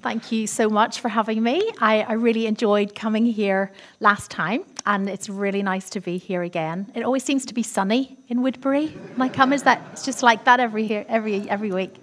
Thank you so much for having me. I really enjoyed coming here last time, and it's really nice to be here again. It always seems to be sunny in Woodbury when I come. It's just like that every week.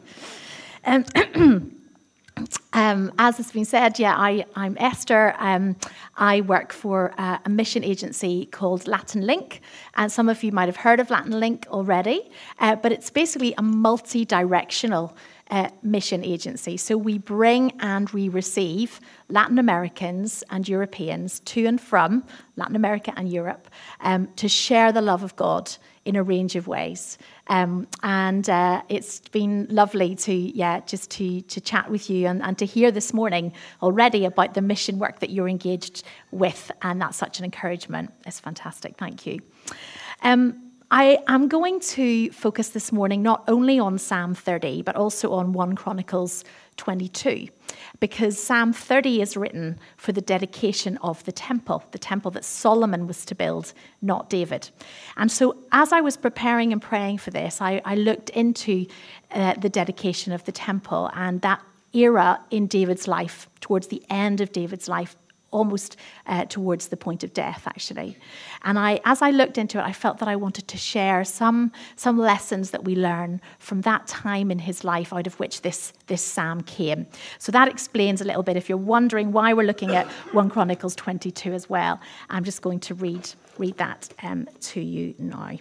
As has been said, I'm Esther. I work for a mission agency called Latin Link, and some of you might have heard of Latin Link already, but it's basically a multi-directional mission agency. So we bring and we receive Latin Americans and Europeans to and from Latin America and Europe to share the love of God in a range of ways. And it's been lovely to chat with you and to hear this morning already about the mission work that you're engaged with. And that's such an encouragement. It's fantastic. Thank you. I am going to focus this morning not only on Psalm 30, but also on 1 Chronicles 22, because Psalm 30 is written for the dedication of the temple that Solomon was to build, not David. And so as I was preparing and praying for this, I looked into the dedication of the temple and that era in David's life, towards the end of David's life, almost towards the point of death, actually. And as I looked into it, I felt that I wanted to share some lessons that we learn from that time in his life, out of which this psalm came. So that explains a little bit. If you're wondering why we're looking at 1 Chronicles 22 as well, I'm just going to read that to you now.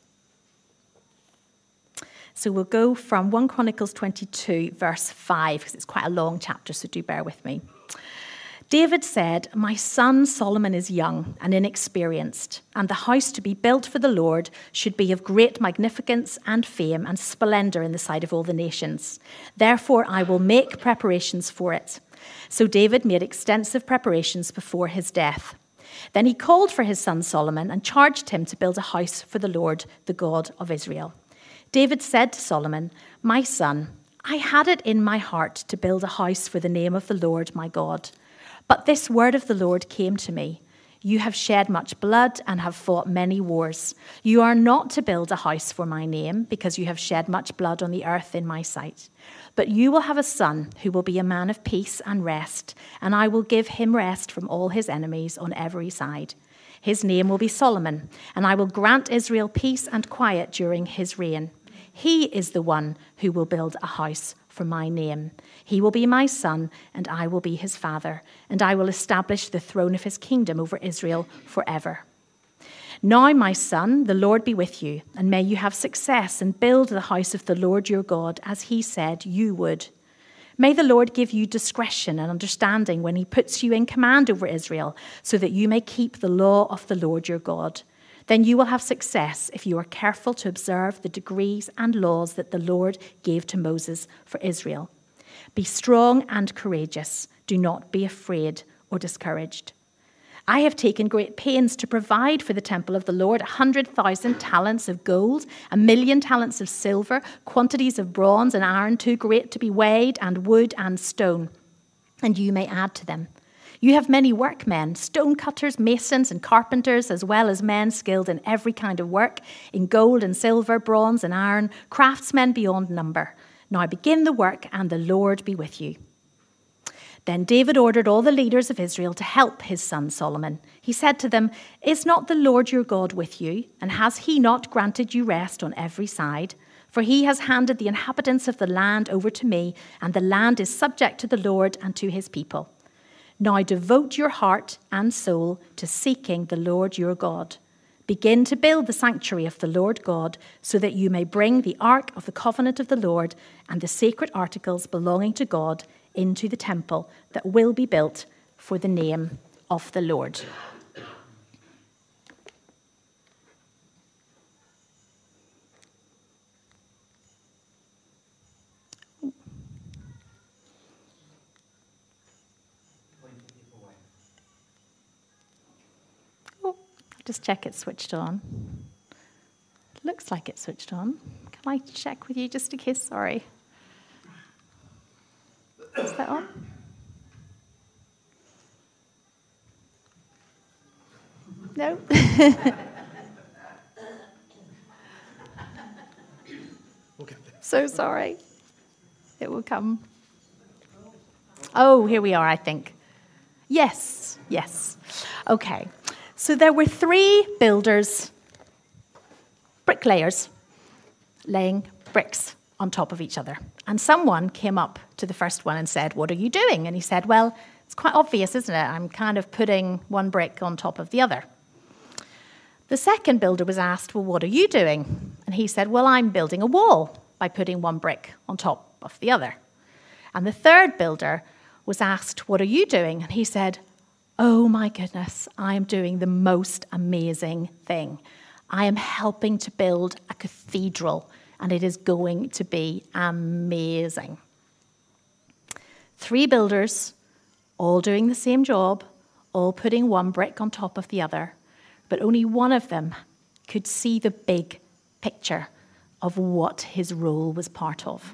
So we'll go from 1 Chronicles 22, verse 5, because it's quite a long chapter, so do bear with me. David said, "My son Solomon is young and inexperienced, and the house to be built for the Lord should be of great magnificence and fame and splendor in the sight of all the nations. Therefore, I will make preparations for it." So David made extensive preparations before his death. Then he called for his son Solomon and charged him to build a house for the Lord, the God of Israel. David said to Solomon, "My son, I had it in my heart to build a house for the name of the Lord my God. But this word of the Lord came to me. You have shed much blood and have fought many wars. You are not to build a house for my name, because you have shed much blood on the earth in my sight. But you will have a son who will be a man of peace and rest, and I will give him rest from all his enemies on every side. His name will be Solomon, and I will grant Israel peace and quiet during his reign. He is the one who will build a house for my name. He will be my son, and I will be his father, and I will establish the throne of his kingdom over Israel forever. Now, my son, the Lord be with you, and may you have success and build the house of the Lord your God, as he said you would. May the Lord give you discretion and understanding when he puts you in command over Israel, so that you may keep the law of the Lord your God. Then you will have success if you are careful to observe the decrees and laws that the Lord gave to Moses for Israel. Be strong and courageous. Do not be afraid or discouraged. I have taken great pains to provide for the temple of the Lord 100,000 talents of gold, 1,000,000 talents of silver, quantities of bronze and iron too great to be weighed, and wood and stone. And you may add to them. You have many workmen, stone cutters, masons, and carpenters, as well as men skilled in every kind of work, in gold and silver, bronze and iron, craftsmen beyond number. Now begin the work, and the Lord be with you." Then David ordered all the leaders of Israel to help his son Solomon. He said to them, "Is not the Lord your God with you? And has he not granted you rest on every side? For he has handed the inhabitants of the land over to me, and the land is subject to the Lord and to his people. Now devote your heart and soul to seeking the Lord your God. Begin to build the sanctuary of the Lord God, so that you may bring the ark of the covenant of the Lord and the sacred articles belonging to God into the temple that will be built for the name of the Lord." Just check it's switched on. Looks like it's switched on. Can I check with you just in case? Sorry. Is that on? No? So sorry. It will come. Oh, here we are, I think. Yes. Okay. So there were 3 builders, bricklayers, laying bricks on top of each other. And someone came up to the first one and said, "What are you doing?" And he said, "Well, it's quite obvious, isn't it? I'm kind of putting one brick on top of the other." The second builder was asked, "Well, what are you doing?" And he said, "Well, I'm building a wall by putting one brick on top of the other." And the third builder was asked, "What are you doing?" And he said, "Oh my goodness, I am doing the most amazing thing. I am helping to build a cathedral, and it is going to be amazing." 3 builders, all doing the same job, all putting one brick on top of the other, but only one of them could see the big picture of what his role was part of.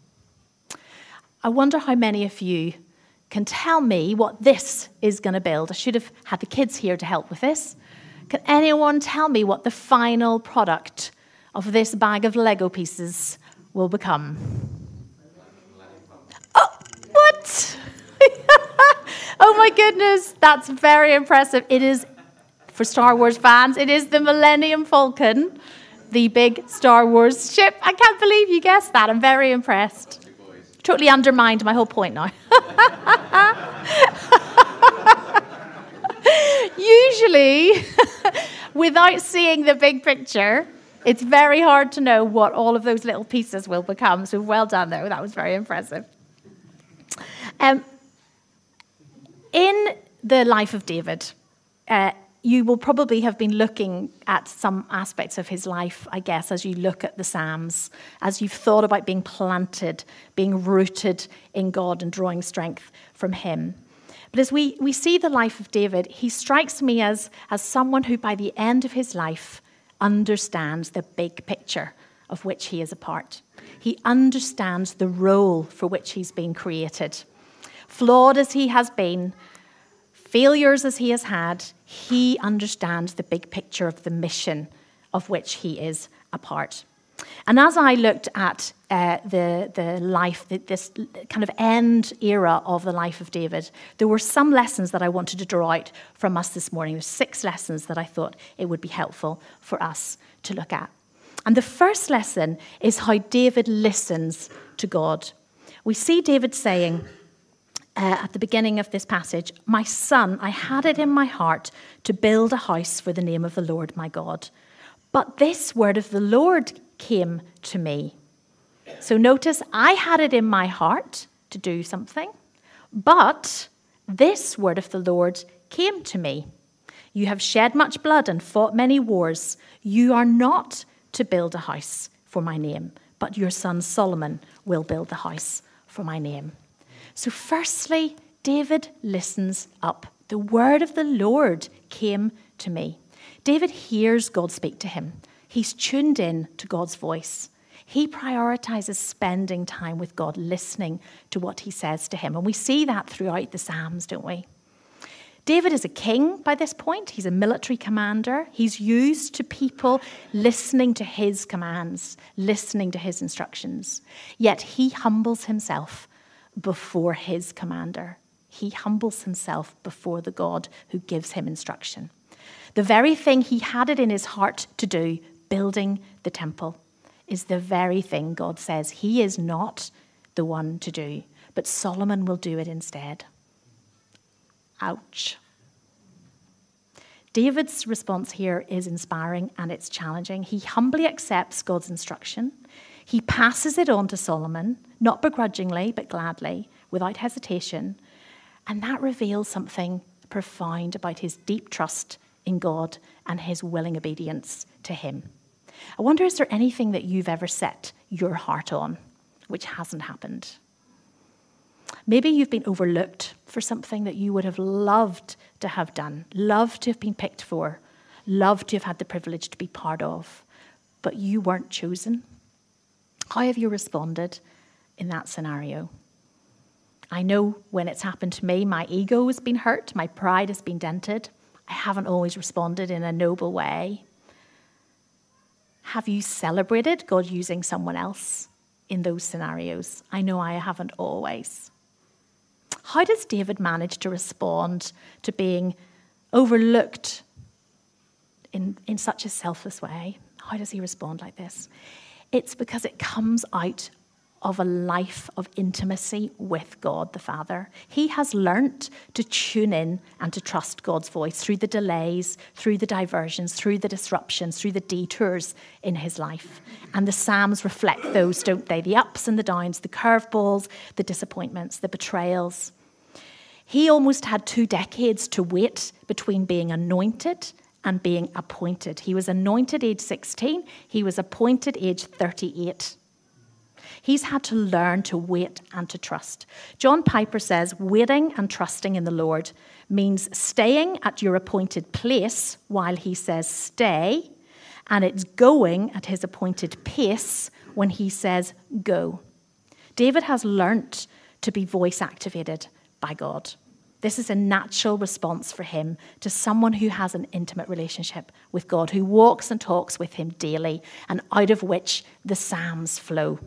I wonder how many of you can tell me what this is going to build. I should have had the kids here to help with this. Can anyone tell me what the final product of this bag of Lego pieces will become? Oh, what? Oh my goodness, that's very impressive. It is, for Star Wars fans, it is the Millennium Falcon, the big Star Wars ship. I can't believe you guessed that. I'm very impressed. Totally undermined my whole point now. Usually, without seeing the big picture, it's very hard to know what all of those little pieces will become. So well done, though. That was very impressive. In the life of David, you will probably have been looking at some aspects of his life, I guess, as you look at the Psalms, as you've thought about being planted, being rooted in God and drawing strength from him. But as we see the life of David, he strikes me as someone who, by the end of his life, understands the big picture of which he is a part. He understands the role for which he's been created. Flawed as he has been, failures as he has had, he understands the big picture of the mission of which he is a part. And as I looked at the life, this kind of end era of the life of David, there were some lessons that I wanted to draw out from us this morning. There's 6 lessons that I thought it would be helpful for us to look at. And the first lesson is how David listens to God. We see David saying, at the beginning of this passage, "My son, I had it in my heart to build a house for the name of the Lord my God. But this word of the Lord came to me." So notice, I had it in my heart to do something, but this word of the Lord came to me. "You have shed much blood and fought many wars. You are not to build a house for my name, but your son Solomon will build the house for my name." So firstly, David listens up. The word of the Lord came to me. David hears God speak to him. He's tuned in to God's voice. He prioritizes spending time with God, listening to what he says to him. And we see that throughout the Psalms, don't we? David is a king by this point. He's a military commander. He's used to people listening to his commands, listening to his instructions. Yet he humbles himself before his commander. He humbles himself before the God who gives him instruction. The very thing he had it in his heart to do, building the temple, is the very thing God says he is not the one to do, but Solomon will do it instead. Ouch. David's response here is inspiring and it's challenging. He humbly accepts God's instruction. He passes it on to Solomon, not begrudgingly, but gladly, without hesitation. And that reveals something profound about his deep trust in God and his willing obedience to him. I wonder, is there anything that you've ever set your heart on which hasn't happened? Maybe you've been overlooked for something that you would have loved to have done, loved to have been picked for, loved to have had the privilege to be part of, but you weren't chosen. How have you responded in that scenario? I know when it's happened to me, my ego has been hurt, my pride has been dented. I haven't always responded in a noble way. Have you celebrated God using someone else in those scenarios? I know I haven't always. How does David manage to respond to being overlooked in such a selfless way? How does he respond like this? It's because it comes out of a life of intimacy with God the Father. He has learnt to tune in and to trust God's voice through the delays, through the diversions, through the disruptions, through the detours in his life. And the Psalms reflect those, don't they? The ups and the downs, the curveballs, the disappointments, the betrayals. He almost had 2 decades to wait between being anointed and being appointed. He was anointed age 16. He was appointed age 38. He's had to learn to wait and to trust. John Piper says, waiting and trusting in the Lord means staying at your appointed place while he says stay, and it's going at his appointed pace when he says go. David has learnt to be voice activated by God. This is a natural response for him to someone who has an intimate relationship with God, who walks and talks with him daily, and out of which the Psalms flow.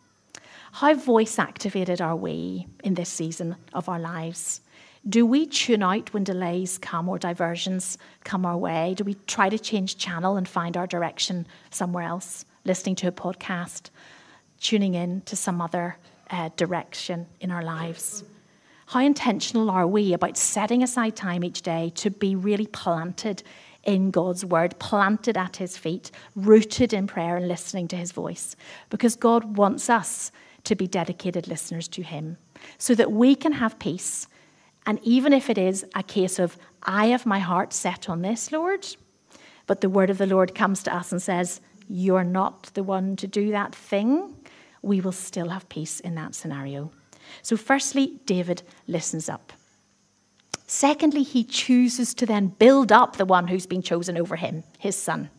How voice activated are we in this season of our lives? Do we tune out when delays come or diversions come our way? Do we try to change channel and find our direction somewhere else? Listening to a podcast, tuning in to some other direction in our lives? How intentional are we about setting aside time each day to be really planted in God's word, planted at his feet, rooted in prayer and listening to his voice? Because God wants us to be dedicated listeners to him so that we can have peace. And even if it is a case of, I have my heart set on this, Lord, but the word of the Lord comes to us and says, you're not the one to do that thing, we will still have peace in that scenario. So firstly, David listens up. Secondly, he chooses to then build up the one who's been chosen over him, his son.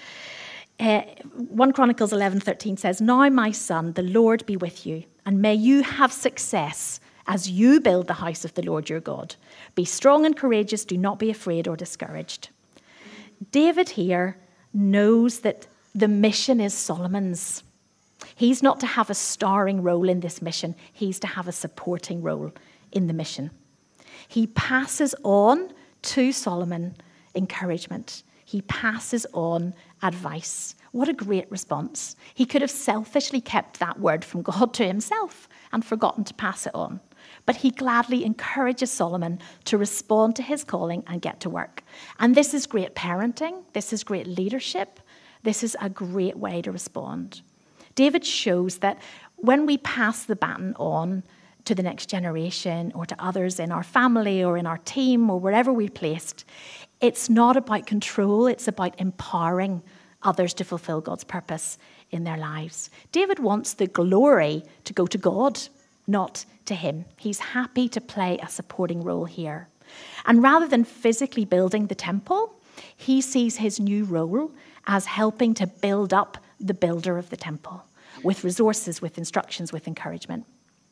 1 Chronicles 11:13 says, now my son, the Lord be with you, and may you have success as you build the house of the Lord your God. Be strong and courageous, do not be afraid or discouraged. David here knows that the mission is Solomon's. He's not to have a starring role in this mission, he's to have a supporting role in the mission. He passes on to Solomon encouragement. He passes on advice. What a great response. He could have selfishly kept that word from God to himself and forgotten to pass it on. But he gladly encourages Solomon to respond to his calling and get to work. And this is great parenting. This is great leadership. This is a great way to respond. David shows that when we pass the baton on to the next generation or to others in our family or in our team or wherever we're placed, it's not about control, it's about empowering others to fulfill God's purpose in their lives. David wants the glory to go to God, not to him. He's happy to play a supporting role here. And rather than physically building the temple, he sees his new role as helping to build up the builder of the temple with resources, with instructions, with encouragement.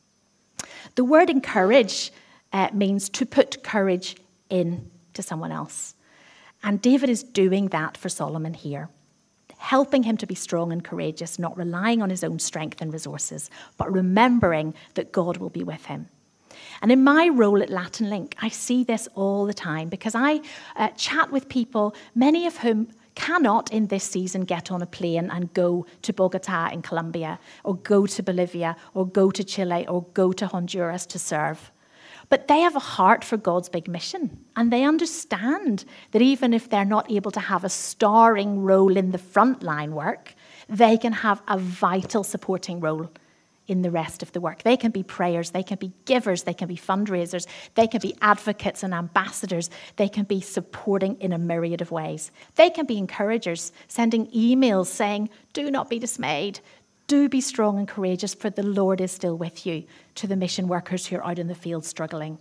The word encourage means to put courage into someone else. And David is doing that for Solomon here, helping him to be strong and courageous, not relying on his own strength and resources, but remembering that God will be with him. And in my role at Latin Link, I see this all the time because I chat with people, many of whom cannot in this season get on a plane and go to Bogota in Colombia, or go to Bolivia, or go to Chile, or go to Honduras to serve. But they have a heart for God's big mission, and they understand that even if they're not able to have a starring role in the frontline work, they can have a vital supporting role in the rest of the work. They can be prayers, they can be givers, they can be fundraisers, they can be advocates and ambassadors, they can be supporting in a myriad of ways. They can be encouragers, sending emails saying, do not be dismayed, do be strong and courageous, for the Lord is still with you, to the mission workers who are out in the field struggling.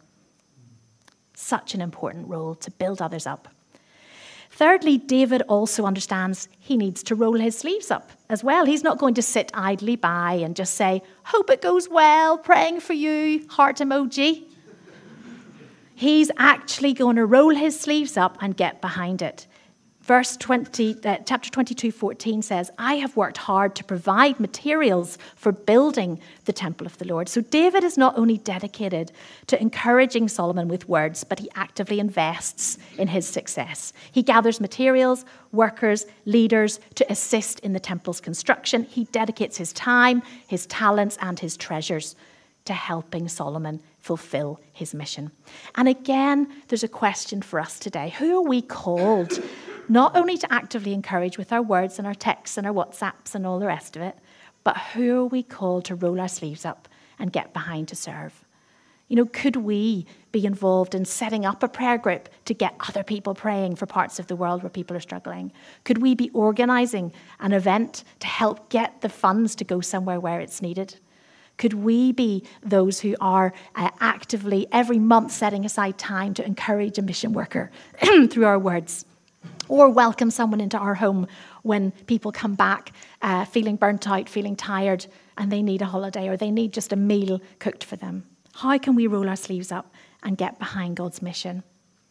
Such an important role to build others up. Thirdly, David also understands he needs to roll his sleeves up as well. He's not going to sit idly by and just say, hope it goes well, praying for you, heart emoji. He's actually going to roll his sleeves up and get behind it. Chapter 22:14 says, I have worked hard to provide materials for building the temple of the Lord. So David is not only dedicated to encouraging Solomon with words, but he actively invests in his success. He gathers materials, workers, leaders to assist in the temple's construction. He dedicates his time, his talents, and his treasures to helping Solomon fulfill his mission. And again, there's a question for us today. Who are we called not only to actively encourage with our words and our texts and our WhatsApps and all the rest of it, but who are we called to roll our sleeves up and get behind to serve? You know, could we be involved in setting up a prayer group to get other people praying for parts of the world where people are struggling? Could we be organising an event to help get the funds to go somewhere where it's needed? Could we be those who are actively every month setting aside time to encourage a mission worker through our words? Or welcome someone into our home when people come back feeling burnt out, feeling tired, and they need a holiday or they need just a meal cooked for them? How can we roll our sleeves up and get behind God's mission?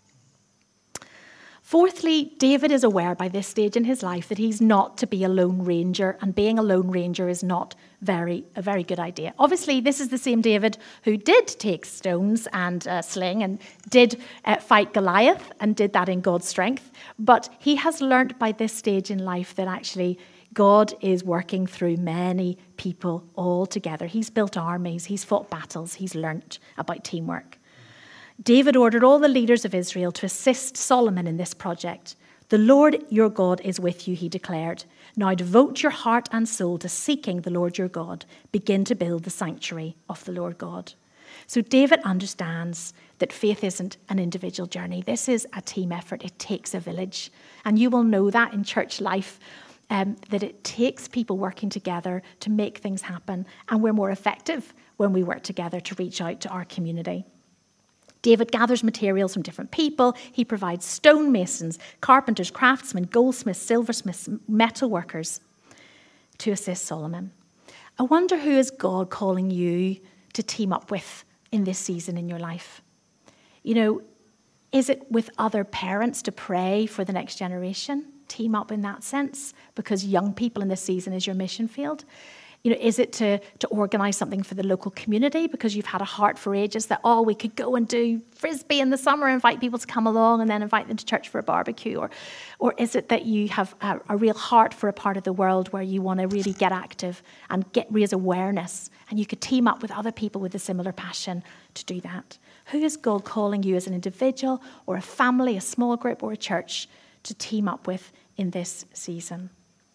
Fourthly, David is aware by this stage in his life that he's not to be a lone ranger, and being a lone ranger is not a very good idea. Obviously, this is the same David who did take stones and sling and did fight Goliath and did that in God's strength. But he has learnt by this stage in life that actually God is working through many people all together. He's built armies, he's fought battles, he's learnt about teamwork. David ordered all the leaders of Israel to assist Solomon in this project. The Lord your God is with you, he declared. Now devote your heart and soul to seeking the Lord your God. Begin to build the sanctuary of the Lord God. So David understands that faith isn't an individual journey. This is a team effort. It takes a village. And you will know that in church life, that it takes people working together to make things happen. And we're more effective when we work together to reach out to our community. David gathers materials from different people. He provides stonemasons, carpenters, craftsmen, goldsmiths, silversmiths, metal workers to assist Solomon. I wonder, who is God calling you to team up with in this season in your life? You know, is it with other parents to pray for the next generation? Team up in that sense, because young people in this season is your mission field. You know, is it to organise something for the local community because you've had a heart for ages that, we could go and do Frisbee in the summer, invite people to come along and then invite them to church for a barbecue? Or is it that you have a real heart for a part of the world where you want to really get active and raise awareness, and you could team up with other people with a similar passion to do that? Who is God calling you as an individual or a family, a small group or a church to team up with in this season?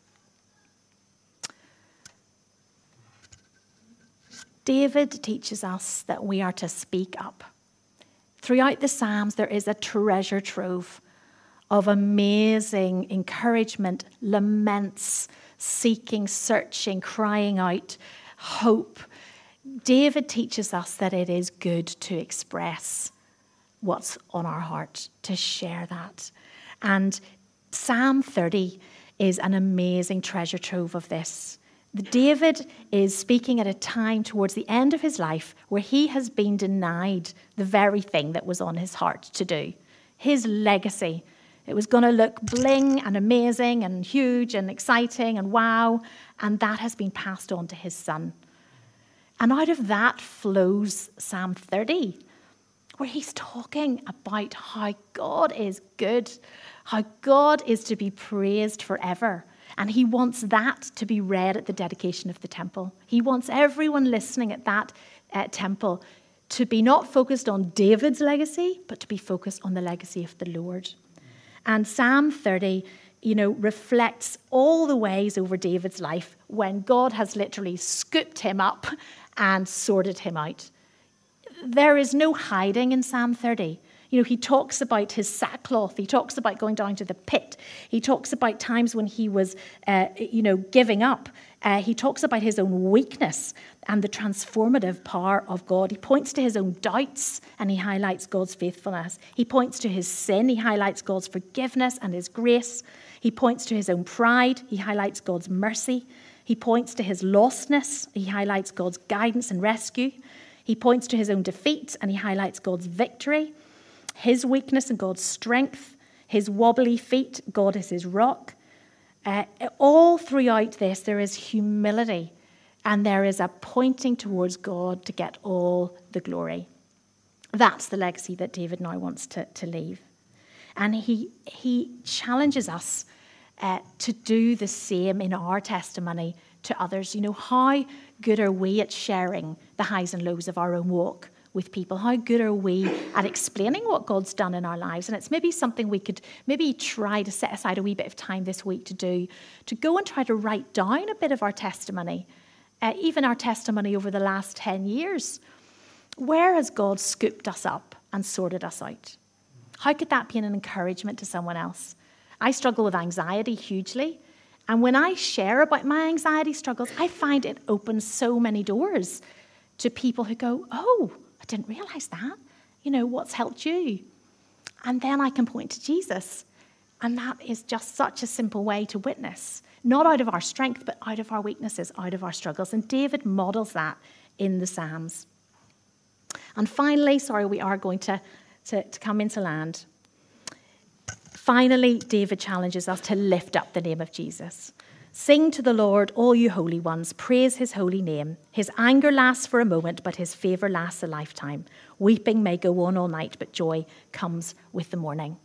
David teaches us that we are to speak up. Throughout the Psalms, there is a treasure trove of amazing encouragement, laments, seeking, searching, crying out, hope. David teaches us that it is good to express what's on our heart, to share that. And Psalm 30 is an amazing treasure trove of this. David is speaking at a time towards the end of his life where he has been denied the very thing that was on his heart to do. His legacy. It was going to look bling and amazing and huge and exciting and wow, and that has been passed on to his son. And out of that flows Psalm 30, where he's talking about how God is good, how God is to be praised forever. And he wants that to be read at the dedication of the temple. He wants everyone listening at that temple to be not focused on David's legacy, but to be focused on the legacy of the Lord. And Psalm 30, reflects all the ways over David's life when God has literally scooped him up and sorted him out. There is no hiding in Psalm 30. He talks about his sackcloth. He talks about going down to the pit. He talks about times when he was, giving up. He talks about his own weakness and the transformative power of God. He points to his own doubts and he highlights God's faithfulness. He points to his sin. He highlights God's forgiveness and his grace. He points to his own pride. He highlights God's mercy. He points to his lostness. He highlights God's guidance and rescue. He points to his own defeat and he highlights God's victory. His weakness and God's strength. His wobbly feet, God is his rock. All throughout this, there is humility and there is a pointing towards God to get all the glory. That's the legacy that David now wants to leave. And he challenges us to do the same in our testimony to others. You know, how good are we at sharing the highs and lows of our own walk with people? How good are we at explaining what God's done in our lives? And it's maybe something we could maybe try to set aside a wee bit of time this week to do, to go and try to write down a bit of our testimony, even our testimony over the last 10 years. Where has God scooped us up and sorted us out? How could that be an encouragement to someone else? I struggle with anxiety hugely. And when I share about my anxiety struggles, I find it opens so many doors to people who go, oh, I didn't realize that. You know, what's helped you? And then I can point to Jesus. And that is just such a simple way to witness, not out of our strength, but out of our weaknesses, out of our struggles. And David models that in the Psalms. And finally, we are going to come into land. Finally, David challenges us to lift up the name of Jesus. Sing to the Lord, all you holy ones. Praise his holy name. His anger lasts for a moment, but his favor lasts a lifetime. Weeping may go on all night, but joy comes with the morning.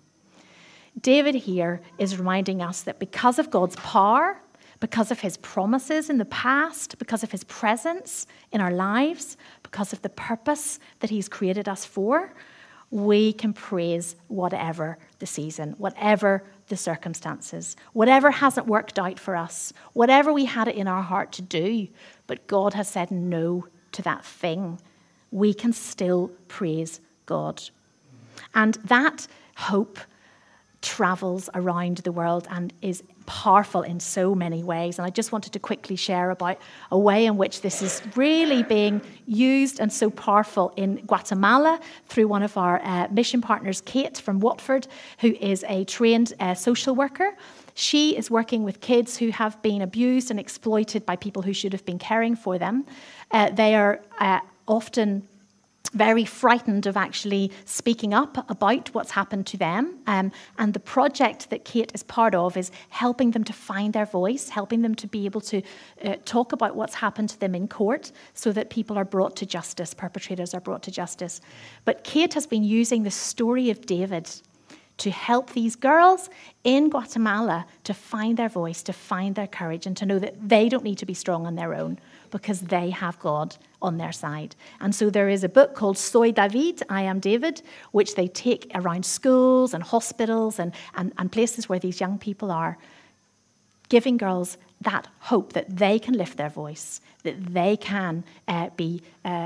David here is reminding us that because of God's power, because of his promises in the past, because of his presence in our lives, because of the purpose that he's created us for, we can praise whatever the season, whatever the circumstances, whatever hasn't worked out for us, whatever we had it in our heart to do, but God has said no to that thing. We can still praise God. And that hope travels around the world and is powerful in so many ways. And I just wanted to quickly share about a way in which this is really being used and so powerful in Guatemala through one of our mission partners, Kate from Watford, who is a trained social worker. She is working with kids who have been abused and exploited by people who should have been caring for them. They are often very frightened of actually speaking up about what's happened to them. And the project that Kate is part of is helping them to find their voice, helping them to be able to talk about what's happened to them in court so that people are brought to justice, perpetrators are brought to justice. But Kate has been using the story of David to help these girls in Guatemala to find their voice, to find their courage, and to know that they don't need to be strong on their own because they have God on their side. And so there is a book called Soy David, I Am David, which they take around schools and hospitals and places where these young people are, giving girls that hope that they can lift their voice, that they can be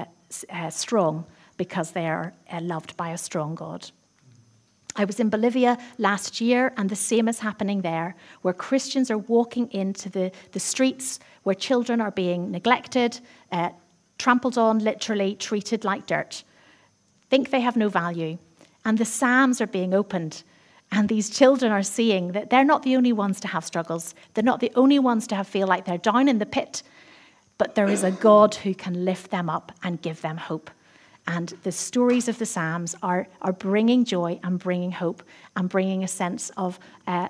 strong because they are loved by a strong God. I was in Bolivia last year, and the same is happening there, where Christians are walking into the streets, where children are being neglected, trampled on, literally treated like dirt, think they have no value. And the Psalms are being opened, and these children are seeing that they're not the only ones to have struggles. They're not the only ones to feel like they're down in the pit, but there is a God who can lift them up and give them hope. And the stories of the Psalms are bringing joy and bringing hope and bringing a sense of a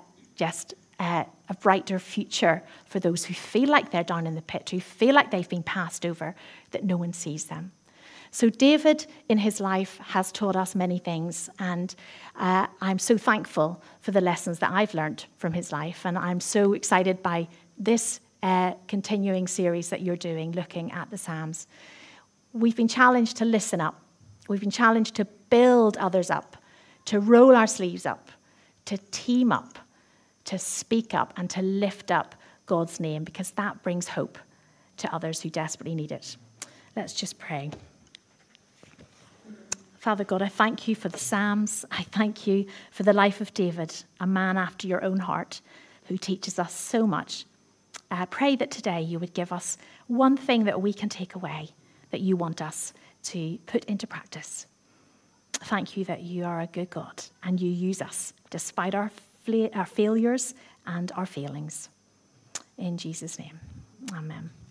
brighter future for those who feel like they're down in the pit, who feel like they've been passed over, that no one sees them. So David, in his life, has taught us many things, and I'm so thankful for the lessons that I've learned from his life, and I'm so excited by this continuing series that you're doing, looking at the Psalms. We've been challenged to listen up. We've been challenged to build others up, to roll our sleeves up, to team up, to speak up, and to lift up God's name, because that brings hope to others who desperately need it. Let's just pray. Father God, I thank you for the Psalms. I thank you for the life of David, a man after your own heart, who teaches us so much. I pray that today you would give us one thing that we can take away, that you want us to put into practice. Thank you that you are a good God and you use us despite our failures and our failings. In Jesus' name, amen.